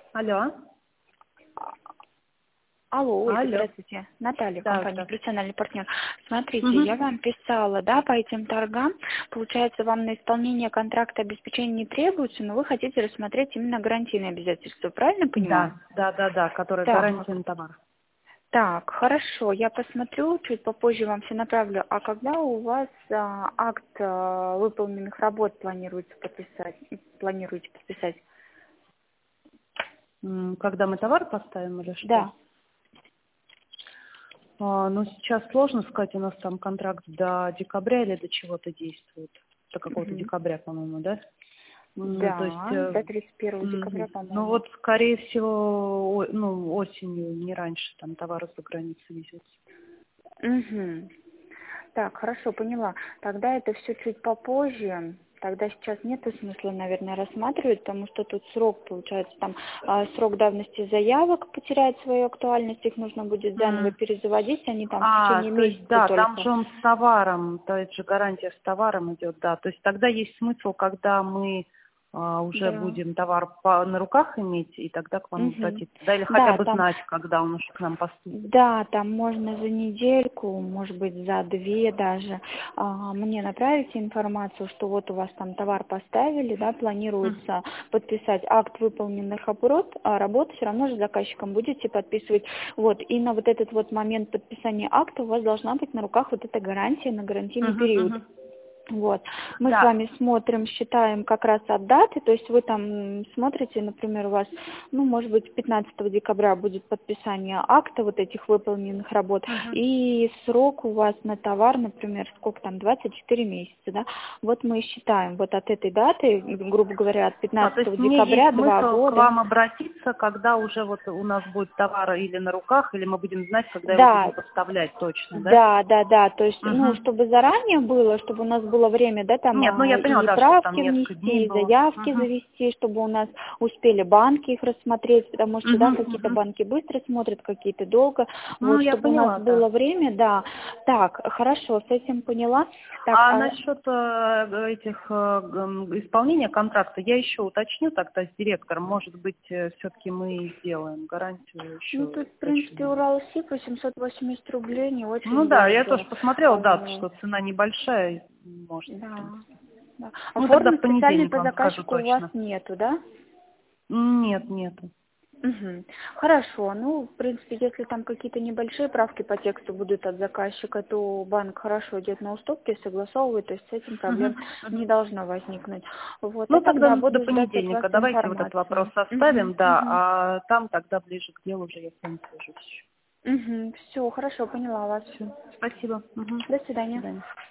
Алло. Алло, Ольга, Алло. здравствуйте. Наталья, Да, компания здравствуйте. «Профессиональный партнер». Смотрите, Мгм. я вам писала, да, по этим торгам. Получается, вам на исполнение контракта обеспечения не требуется, но вы хотите рассмотреть именно гарантийные обязательства, правильно понимаю? Да, который Так, гарантия на товар. так, хорошо, я посмотрю, чуть попозже вам все направлю. А когда у вас акт выполненных работ планируется подписать? Планируете подписать? Когда мы товар поставим или что? Да. Ну, сейчас сложно сказать, у нас там контракт до декабря или до чего-то действует. До какого-то Мгм. декабря, по-моему, да? То есть, Да, до 31 декабря, ну по-моему. вот, скорее всего, осенью, не раньше, там товары за границей везется. Угу. Так, хорошо, поняла. Тогда это все чуть попозже. Тогда сейчас нет смысла, наверное, рассматривать, потому что тут срок, получается, там срок давности заявок потеряет свою актуальность, их нужно будет заново М. перезаводить, они там в течение То есть, месяца да, там только. же он с товаром, то есть же гарантия с товаром идет, да. То есть тогда есть смысл, когда мы уже Да. будем товар на руках иметь, и тогда к вам Мгм. обратиться. Да, или хотя Да, бы там знать, когда он уже к нам поступит. Да, там можно за недельку, может быть, за две даже, мне направить информацию, что вот у вас там товар поставили, да, Мгм. планируется подписать акт выполненных работ, все равно же заказчиком будете подписывать. Вот, и на вот этот вот момент подписания акта у вас должна быть на руках вот эта гарантия на гарантийный Мгм, период. мгм. Вот. Мы с Да. вами смотрим, считаем как раз от даты, то есть вы там смотрите, например, у вас, ну, может быть, 15 декабря будет подписание акта вот этих выполненных работ, Мгм. и срок у вас на товар, например, сколько там, 24 месяца, да? Вот мы считаем вот от этой даты, грубо говоря, от То 15 есть мне декабря есть 2 смысл к года. вам обратиться, когда уже вот у нас будет товар или на руках, или мы будем знать, когда его Да, будем поставлять точно, да? да, то есть, ну, Угу. чтобы заранее было, чтобы у нас было время, да, там, Нет, ну я поняла, и да, чтобы там правки несколько дней внести, и было. заявки Угу. завести, чтобы у нас успели банки их рассмотреть, потому что, да, Угу, какие-то угу. банки быстро смотрят, какие-то долго, Ну, вот, я чтобы у нас поняла, да. было время, да. Так, хорошо, с этим поняла. Так, А насчет этих исполнения контракта я еще уточню тогда с директором. Может быть, все-таки мы сделаем гарантию ну, еще тут, в принципе, уточним. Уралсиб 880 рублей, не Ну очень да, я тоже дорого. посмотрела, да, Э, что цена небольшая, может, в Да, принципе. да. А Ну тогда формы в специальной понедельник по вам скажу заказчику у вас точно. нету, да? Нет, нету. Мгм. Хорошо. Ну, в принципе, если там какие-то небольшие правки по тексту будут от заказчика, то банк хорошо идет на уступки, согласовывает, то есть с этим проблем Мгм, мгм. не должно возникнуть. Вот. Ну А тогда тогда до буду ждать от вас понедельника давайте вот этот вопрос информацию. составим, Мгм, да, мгм. а там тогда ближе к делу уже я с вами свяжусь. Мгм. Все, хорошо, поняла вас. Все, спасибо. Мгм. До До свидания. свидания.